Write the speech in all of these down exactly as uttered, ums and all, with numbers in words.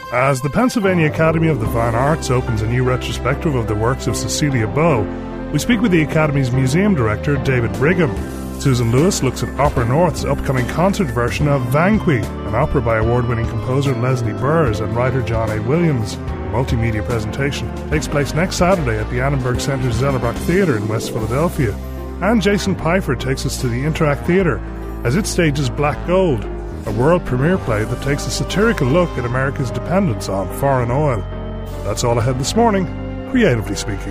As the Pennsylvania Academy of the Fine Arts opens a new retrospective of the works of Cecilia Beau, we speak with the Academy's museum director, David Brigham. Susan Lewis looks at Opera North's upcoming concert version of Vanquis, an opera by award-winning composer Leslie Burrs and writer John A. Williams. The multimedia presentation takes place next Saturday at the Annenberg Center's Zellerbach Theatre in West Philadelphia. And Jason Pfeiffer takes us to the Interact Theatre as it stages Black Gold, a world premiere play that takes a satirical look at America's dependence on foreign oil. That's all ahead this morning, creatively speaking.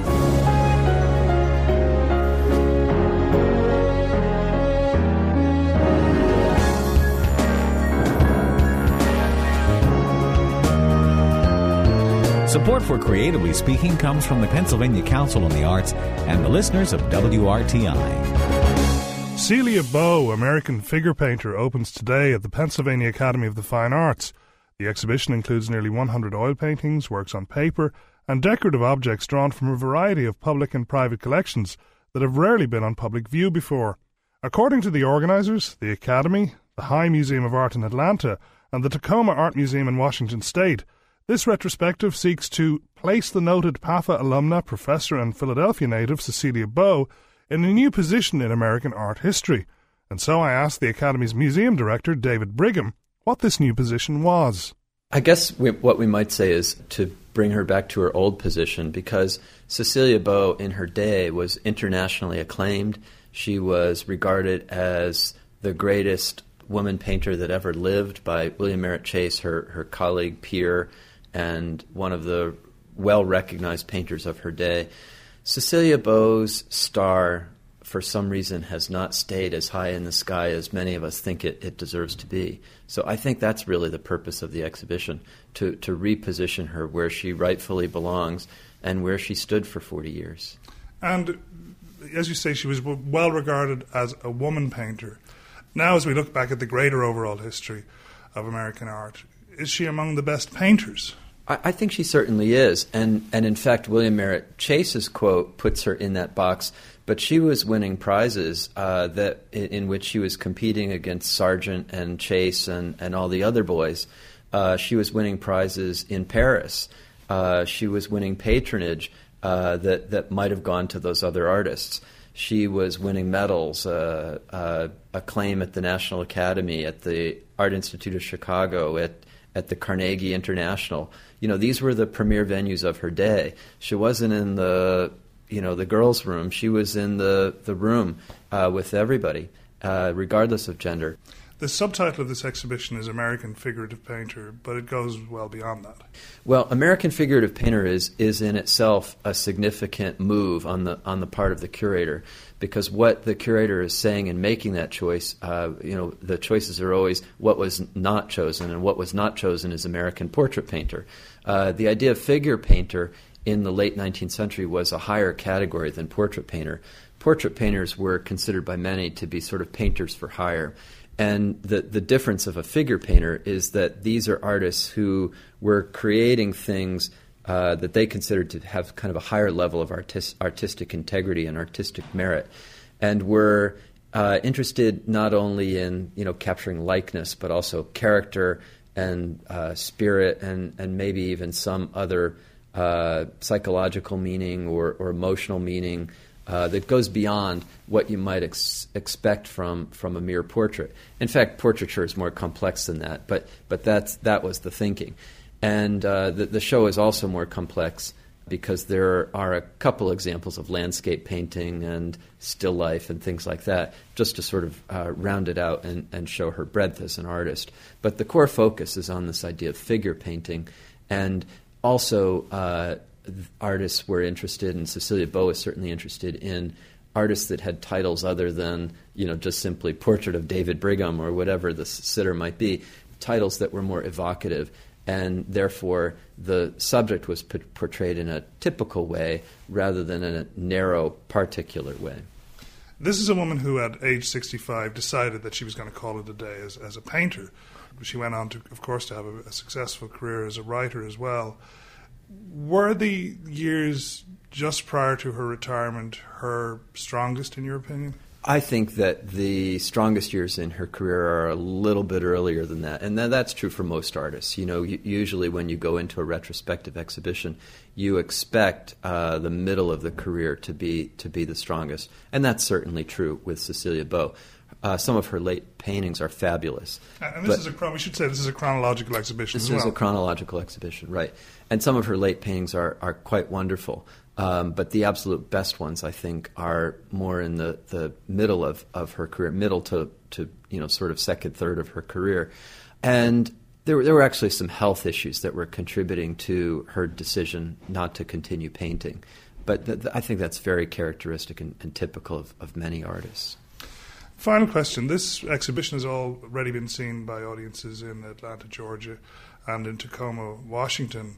Support for Creatively Speaking comes from the Pennsylvania Council on the Arts and the listeners of W R T I. Cecilia Beau, American figure painter, opens today at the Pennsylvania Academy of the Fine Arts. The exhibition includes nearly one hundred oil paintings, works on paper, and decorative objects drawn from a variety of public and private collections that have rarely been on public view before. According to the organisers, the Academy, the High Museum of Art in Atlanta, and the Tacoma Art Museum in Washington State, this retrospective seeks to place the noted P A F A alumna, professor and Philadelphia native Cecilia Beau in a new position in American art history. And so I asked the Academy's museum director, David Brigham, what this new position was. I guess we, what we might say is to bring her back to her old position, because Cecilia Beau in her day was internationally acclaimed. She was regarded as the greatest woman painter that ever lived by William Merritt Chase, her, her colleague, peer, and one of the well-recognized painters of her day. Cecilia Beau's star, for some reason, has not stayed as high in the sky as many of us think it, it deserves to be. So I think that's really the purpose of the exhibition, to, to reposition her where she rightfully belongs and where she stood for forty years. And as you say, she was well regarded as a woman painter. Now, as we look back at the greater overall history of American art, is she among the best painters? I, I think she certainly is. And, and in fact, William Merritt Chase's quote puts her in that box. But she was winning prizes uh, that in, in which she was competing against Sargent and Chase and, and all the other boys. Uh, she was winning prizes in Paris. Uh, she was winning patronage uh, that, that might have gone to those other artists. She was winning medals, uh, uh, acclaim at the National Academy, at the Art Institute of Chicago, at, at the Carnegie International. You know, these were the premier venues of her day. She wasn't in the, you know, the girls' room. She was in the, the room uh, with everybody, uh, regardless of gender. The subtitle of this exhibition is American Figurative Painter, but it goes well beyond that. Well, American Figurative Painter is is in itself a significant move on the on the part of the curator, because what the curator is saying in making that choice, uh, you know, the choices are always what was not chosen, and what was not chosen is American Portrait Painter. Uh, the idea of figure painter in the late nineteenth century was a higher category than portrait painter. Portrait painters were considered by many to be sort of painters for hire. And the, the difference of a figure painter is that these are artists who were creating things uh, that they considered to have kind of a higher level of artis- artistic integrity and artistic merit, and were uh, interested not only in, you know, capturing likeness, but also character and uh, spirit and, and maybe even some other uh, psychological meaning or, or emotional meaning Uh, that goes beyond what you might ex- expect from, from a mere portrait. In fact, portraiture is more complex than that, but but that's that was the thinking. And uh, the, the show is also more complex because there are a couple examples of landscape painting and still life and things like that, just to sort of uh, round it out and, and show her breadth as an artist. But the core focus is on this idea of figure painting, and also uh, artists were interested, and Cecilia Beau is certainly interested in artists that had titles other than, you know, just simply Portrait of David Brigham or whatever the sitter might be, titles that were more evocative, and therefore the subject was p- portrayed in a typical way rather than in a narrow, particular way. This is a woman who at age sixty-five decided that she was going to call it a day as, as a painter. She went on to, of course, to have a, a successful career as a writer as well. Were the years just prior to her retirement her strongest, in your opinion? I think that the strongest years in her career are a little bit earlier than that. And that's true for most artists. You know, usually when you go into a retrospective exhibition, you expect uh, the middle of the career to be to be the strongest. And that's certainly true with Cecilia Beaux. Uh, some of her late paintings are fabulous. And this is a, we should say this is a chronological exhibition as well. This is a chronological exhibition, right. And some of her late paintings are, are quite wonderful. Um, but the absolute best ones, I think, are more in the, the middle of, of her career, middle to, to, you know, sort of second third of her career. And there were, there were actually some health issues that were contributing to her decision not to continue painting. But th- th- I think that's very characteristic and, and typical of, of many artists. Final question. This exhibition has already been seen by audiences in Atlanta, Georgia, and in Tacoma, Washington.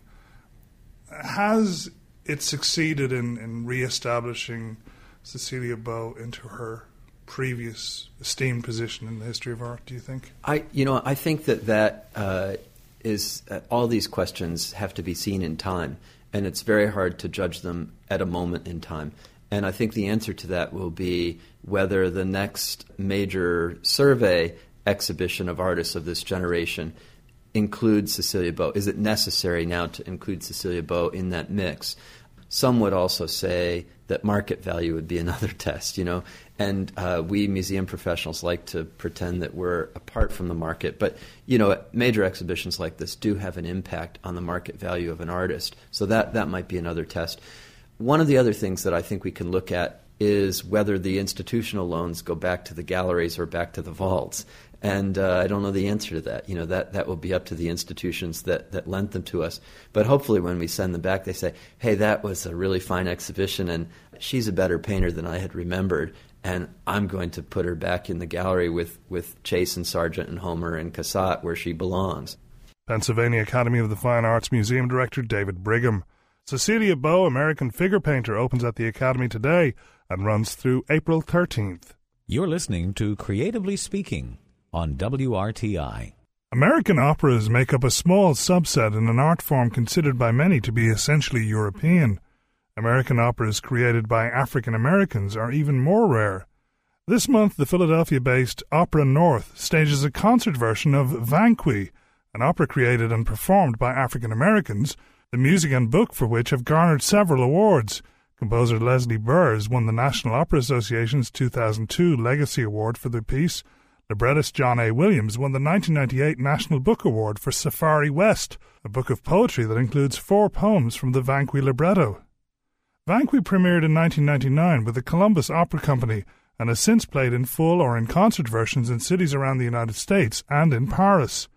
Has it succeeded in, in re-establishing Cecilia Beaux into her previous esteemed position in the history of art, do you think? I, you know, I think that that uh, is, uh, all these questions have to be seen in time, and it's very hard to judge them at a moment in time. And I think the answer to that will be whether the next major survey exhibition of artists of this generation includes Cecilia Beaux. Is it necessary now to include Cecilia Beaux in that mix? Some would also say that market value would be another test, you know. And uh, we museum professionals like to pretend that we're apart from the market. But, you know, major exhibitions like this do have an impact on the market value of an artist. So that, that might be another test. One of the other things that I think we can look at is whether the institutional loans go back to the galleries or back to the vaults. And uh, I don't know the answer to that. You know, that, that will be up to the institutions that, that lent them to us. But hopefully when we send them back, they say, hey, that was a really fine exhibition, and she's a better painter than I had remembered, and I'm going to put her back in the gallery with, with Chase and Sargent and Homer and Cassatt where she belongs. Pennsylvania Academy of the Fine Arts Museum Director David Brigham. Cecilia Beaux, American figure painter, opens at the Academy today and runs through April thirteenth. You're listening to Creatively Speaking on W R T I. American operas make up a small subset in an art form considered by many to be essentially European. American operas created by African Americans are even more rare. This month, the Philadelphia-based Opera North stages a concert version of Vanquis, an opera created and performed by African Americans, the music and book for which have garnered several awards. Composer Leslie Burrs won the National Opera Association's two thousand two Legacy Award for the piece. Librettist John A. Williams won the nineteen ninety-eight National Book Award for Safari West, a book of poetry that includes four poems from the Vanquis libretto. Vanquis premiered in nineteen ninety-nine with the Columbus Opera Company and has since played in full or in concert versions in cities around the United States and in Paris.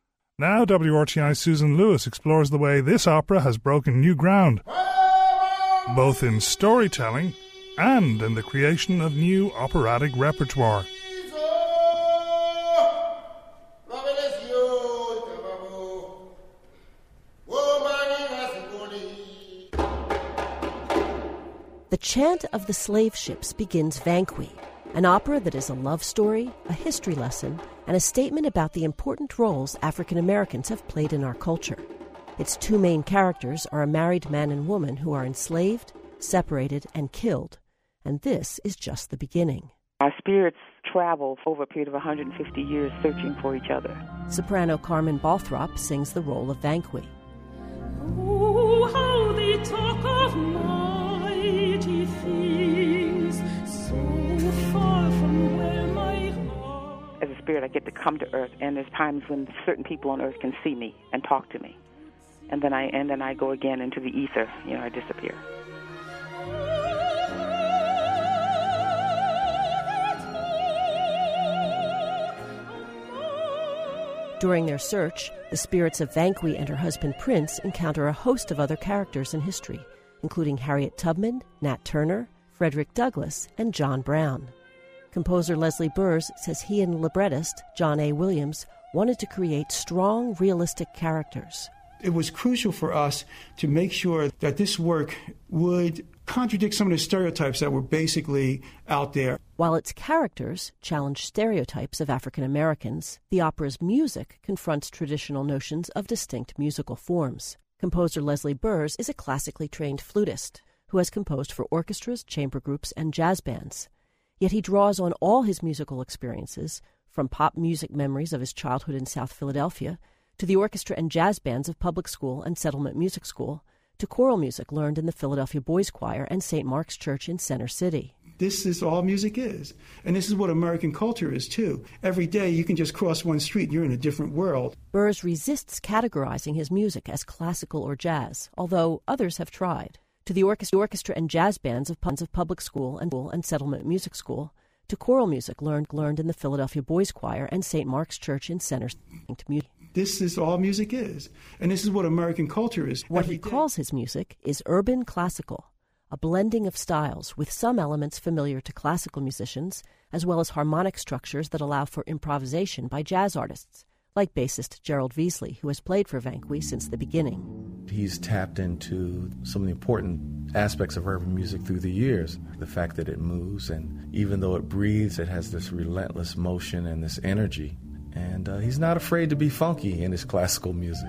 Now W R T I's Susan Lewis explores the way this opera has broken new ground, both in storytelling and in the creation of new operatic repertoire. The Chant of the Slave Ships begins Vanquis, an opera that is a love story, a history lesson, and a statement about the important roles African Americans have played in our culture. Its two main characters are a married man and woman who are enslaved, separated, and killed, and this is just the beginning. Our spirits travel over a period of one hundred fifty years searching for each other. Soprano Carmen Balthrop sings the role of Vanquis. Oh, how they talk of mighty things, so far from where my heart... As a spirit, I get to come to Earth, and there's times when certain people on Earth can see me and talk to me. And then I and then I go again into the ether, you know, I disappear. During their search, the spirits of Vanquis and her husband Prince encounter a host of other characters in history, including Harriet Tubman, Nat Turner, Frederick Douglass, and John Brown. Composer Leslie Burrs says he and librettist John A. Williams wanted to create strong, realistic characters. It was crucial for us to make sure that this work would contradict some of the stereotypes that were basically out there. While its characters challenge stereotypes of African Americans, the opera's music confronts traditional notions of distinct musical forms. Composer Leslie Burrs is a classically trained flutist who has composed for orchestras, chamber groups, and jazz bands. Yet he draws on all his musical experiences, from pop music memories of his childhood in South Philadelphia, to the orchestra and jazz bands of public school and settlement music school, to choral music learned in the Philadelphia Boys Choir and Saint Mark's Church in Center City. This is all music is. And this is what American culture is, too. Every day you can just cross one street and you're in a different world. Burrs resists categorizing his music as classical or jazz, although others have tried. To the orchestra, orchestra and jazz bands of, of public school and, and settlement music school, to choral music learned, learned in the Philadelphia Boys Choir and Saint Mark's Church in Center City. This is all music is. And this is what American culture is. What he calls his music is urban classical, a blending of styles with some elements familiar to classical musicians, as well as harmonic structures that allow for improvisation by jazz artists, like bassist Gerald Veasley, who has played for Vanquis since the beginning. He's tapped into some of the important aspects of urban music through the years. The fact that it moves, and even though it breathes, it has this relentless motion and this energy. And uh, he's not afraid to be funky in his classical music.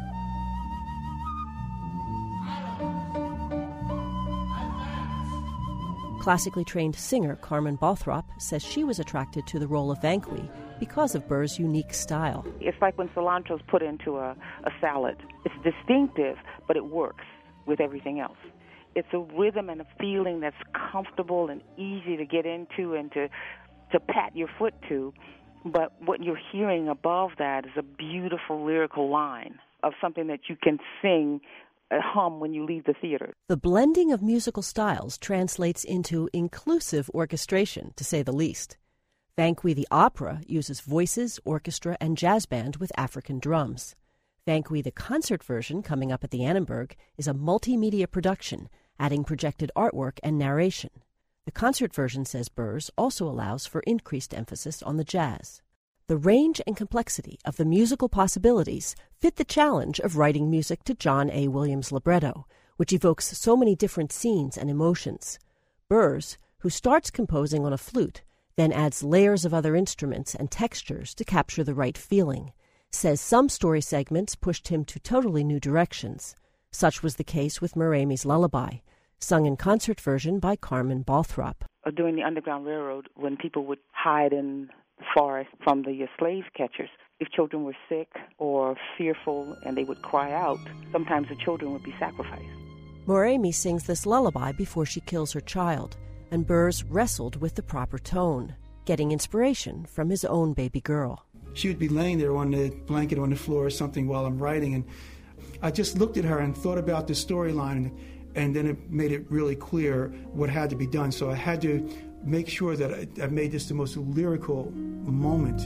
Classically trained singer Carmen Balthrop says she was attracted to the role of Vanquis because of Burr's unique style. It's like when cilantro's put into a, a salad. It's distinctive, but it works with everything else. It's a rhythm and a feeling that's comfortable and easy to get into and to, to pat your foot to. But what you're hearing above that is a beautiful lyrical line of something that you can sing, uh, hum when you leave the theater. The blending of musical styles translates into inclusive orchestration, to say the least. Vanquis the opera uses voices, orchestra, and jazz band with African drums. Vanquis the concert version, coming up at the Annenberg, is a multimedia production, adding projected artwork and narration. The concert version, says Burrs, also allows for increased emphasis on the jazz. The range and complexity of the musical possibilities fit the challenge of writing music to John A. Williams' libretto, which evokes so many different scenes and emotions. Burrs, who starts composing on a flute, then adds layers of other instruments and textures to capture the right feeling, says some story segments pushed him to totally new directions. Such was the case with Muraimi's Lullaby, sung in concert version by Carmen Balthrop. During the Underground Railroad, when people would hide in the forest from the slave catchers, if children were sick or fearful and they would cry out, sometimes the children would be sacrificed. Muraimi sings this lullaby before she kills her child, and Burrs wrestled with the proper tone, getting inspiration from his own baby girl. She would be laying there on the blanket on the floor or something while I'm writing, and I just looked at her and thought about the storyline, and And then it made it really clear what had to be done. So I had to make sure that I, I made this the most lyrical moment.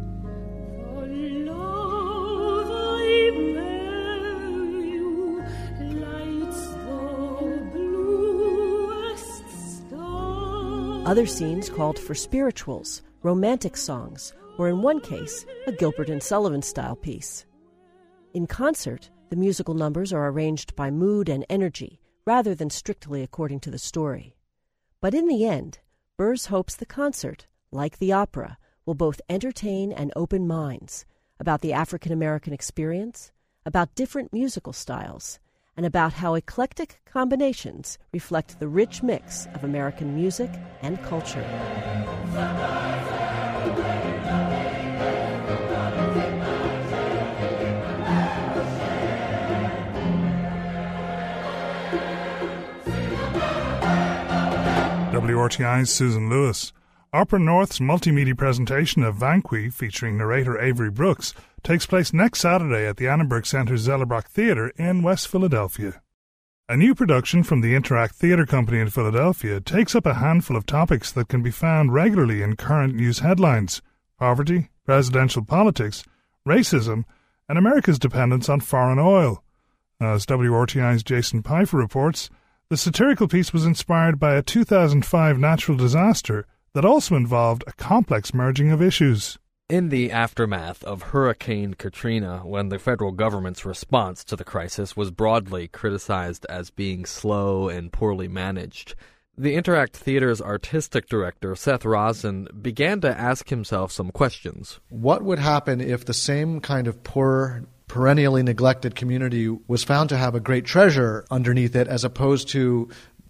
Other scenes called for spirituals, romantic songs, or in one case, a Gilbert and Sullivan-style piece. In concert, the musical numbers are arranged by mood and energy, rather than strictly according to the story. But in the end, Burrs hopes the concert, like the opera, will both entertain and open minds about the African-American experience, about different musical styles, and about how eclectic combinations reflect the rich mix of American music and culture. W R T I's Susan Lewis. Opera North's multimedia presentation of Vanquis, featuring narrator Avery Brooks, takes place next Saturday at the Annenberg Center's Zellerbach Theatre in West Philadelphia. A new production from the Interact Theatre Company in Philadelphia takes up a handful of topics that can be found regularly in current news headlines: poverty, presidential politics, racism, and America's dependence on foreign oil. As W R T I's Jason Pfeiffer reports, the satirical piece was inspired by a two thousand five natural disaster that also involved a complex merging of issues. In the aftermath of Hurricane Katrina, when the federal government's response to the crisis was broadly criticized as being slow and poorly managed, the Interact Theater's artistic director, Seth Rosen, began to ask himself some questions. What would happen if the same kind of poor, perennially neglected community was found to have a great treasure underneath it, as opposed to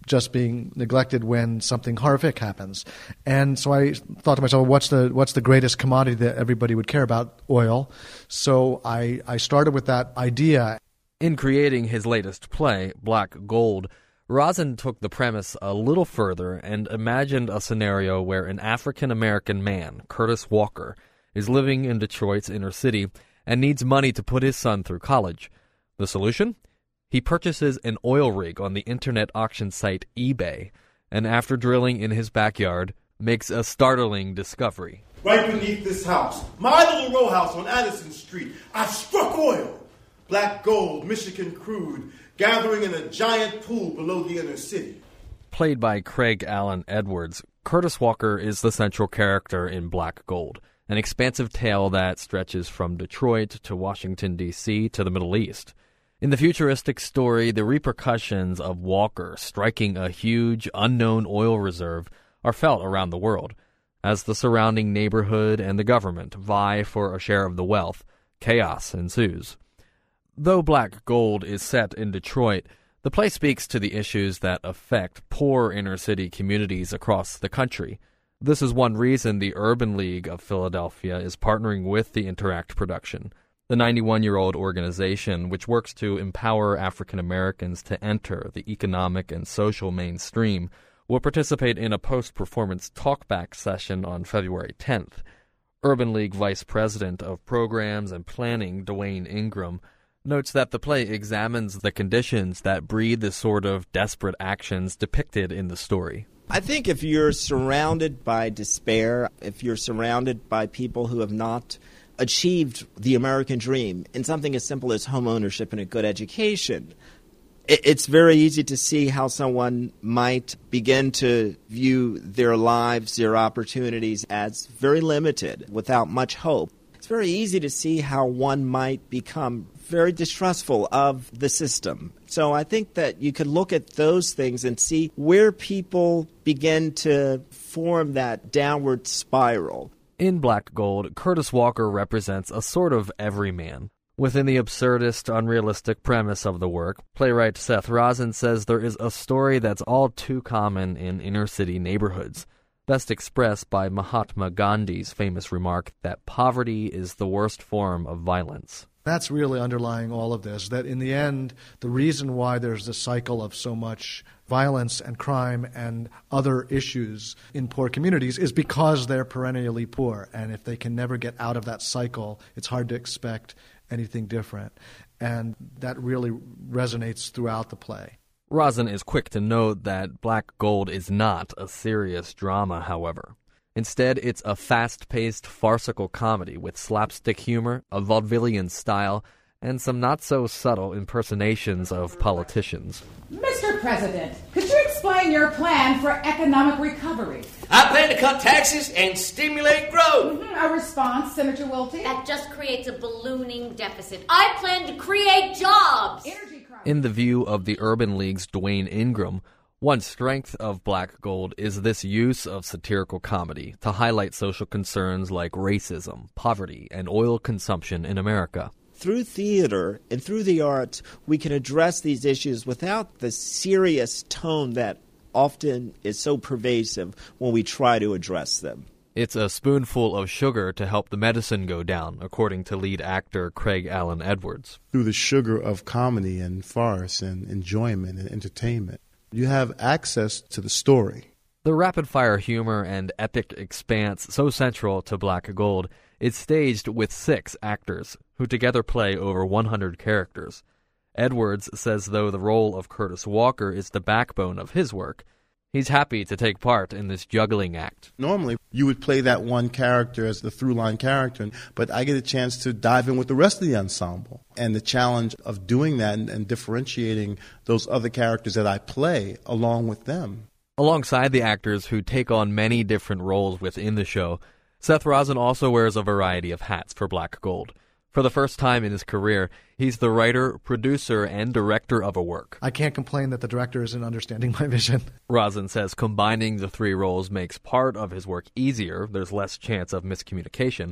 just being neglected when something horrific happens. And so I thought to myself, what's the what's the greatest commodity that everybody would care about? Oil. So I, I started with that idea. In creating his latest play, Black Gold, Rosin took the premise a little further and imagined a scenario where an African-American man, Curtis Walker, is living in Detroit's inner city and needs money to put his son through college. The solution? He purchases an oil rig on the internet auction site eBay, and after drilling in his backyard, makes a startling discovery. Right beneath this house, my little row house on Addison Street, I struck oil. Black gold, Michigan crude, gathering in a giant pool below the inner city. Played by Craig Allen Edwards, Curtis Walker is the central character in Black Gold, an expansive tale that stretches from Detroit to Washington, D C to the Middle East. In the futuristic story, the repercussions of Walker striking a huge, unknown oil reserve are felt around the world. As the surrounding neighborhood and the government vie for a share of the wealth, chaos ensues. Though Black Gold is set in Detroit, the play speaks to the issues that affect poor inner-city communities across the country. This is one reason the Urban League of Philadelphia is partnering with the Interact production. The ninety-one-year-old organization, which works to empower African Americans to enter the economic and social mainstream, will participate in a post-performance talkback session on February tenth. Urban League Vice President of Programs and Planning, Dwayne Ingram, notes that the play examines the conditions that breed the sort of desperate actions depicted in the story. I think if you're surrounded by despair, if you're surrounded by people who have not achieved the American dream in something as simple as home ownership and a good education, it's very easy to see how someone might begin to view their lives, their opportunities as very limited, without much hope. It's very easy to see how one might become very distrustful of the system. So I think that you could look at those things and see where people begin to form that downward spiral. In Black Gold, Curtis Walker represents a sort of everyman. Within the absurdist, unrealistic premise of the work, playwright Seth Rosin says there is a story that's all too common in inner-city neighborhoods, best expressed by Mahatma Gandhi's famous remark that poverty is the worst form of violence. That's really underlying all of this, that in the end, the reason why there's this cycle of so much violence and crime and other issues in poor communities is because they're perennially poor. And if they can never get out of that cycle, it's hard to expect anything different. And that really resonates throughout the play. Rosin is quick to note that Black Gold is not a serious drama, however. Instead, it's a fast-paced, farcical comedy with slapstick humor, a vaudevillian style, and some not-so-subtle impersonations of politicians. Mister President, could you explain your plan for economic recovery? I plan to cut taxes and stimulate growth. Mm-hmm. A response, Senator Wiltie? That just creates a ballooning deficit. I plan to create jobs. Energy crisis. In the view of the Urban League's Dwayne Ingram, one strength of Black Gold is this use of satirical comedy to highlight social concerns like racism, poverty, and oil consumption in America. Through theater and through the arts, we can address these issues without the serious tone that often is so pervasive when we try to address them. It's a spoonful of sugar to help the medicine go down, according to lead actor Craig Allen Edwards. Through the sugar of comedy and farce and enjoyment and entertainment, you have access to the story. The rapid-fire humor and epic expanse so central to Black Gold is staged with six actors, who together play over one hundred characters. Edwards says though the role of Curtis Walker is the backbone of his work, he's happy to take part in this juggling act. Normally, you would play that one character as the through-line character, but I get a chance to dive in with the rest of the ensemble. And the challenge of doing that and, and differentiating those other characters that I play along with them. Alongside the actors who take on many different roles within the show, Seth Rosin also wears a variety of hats for Black Gold. For the first time in his career, he's the writer, producer, and director of a work. I can't complain that the director isn't understanding my vision. Rosin says combining the three roles makes part of his work easier, there's less chance of miscommunication,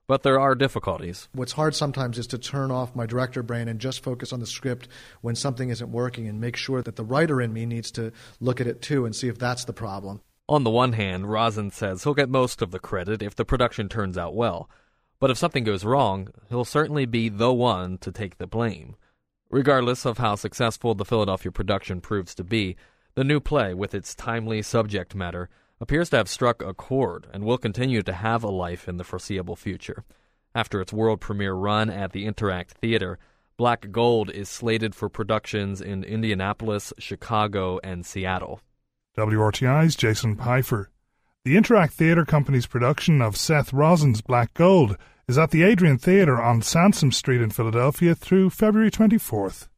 But there are difficulties. What's hard sometimes is to turn off my director brain and just focus on the script when something isn't working and make sure that the writer in me needs to look at it too and see if that's the problem. On the one hand, Rosen says he'll get most of the credit if the production turns out well. But if something goes wrong, he'll certainly be the one to take the blame. Regardless of how successful the Philadelphia production proves to be, the new play, with its timely subject matter, appears to have struck a chord and will continue to have a life in the foreseeable future. After its world premiere run at the Interact Theater, Black Gold is slated for productions in Indianapolis, Chicago, and Seattle. W R T I's Jason Pfeiffer. The Interact Theatre Company's production of Seth Rosen's Black Gold is at the Adrian Theatre on Sansom Street in Philadelphia through February twenty-fourth.